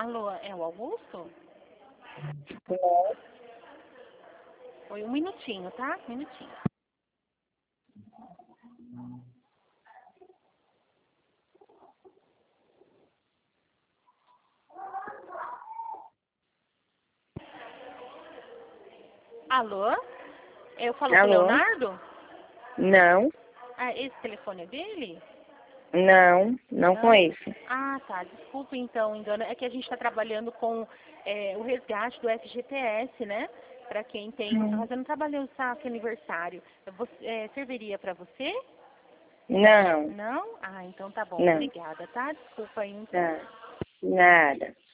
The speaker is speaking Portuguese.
Alô, é o Augusto? Não. Oi, um minutinho, tá? Um minutinho. Alô? Eu falo com o Alô? Leonardo? Não, Ah, esse telefone é dele? não com esse. Ah, tá. Desculpa então, engano. É que a gente está trabalhando com o resgate do FGTS, né? Para quem tem. Tá fazendo trabalho saque aniversário. Serviria para você? Não, Não? Ah, então tá bom. não, Obrigada, tá? Desculpa aí então. tá, nada.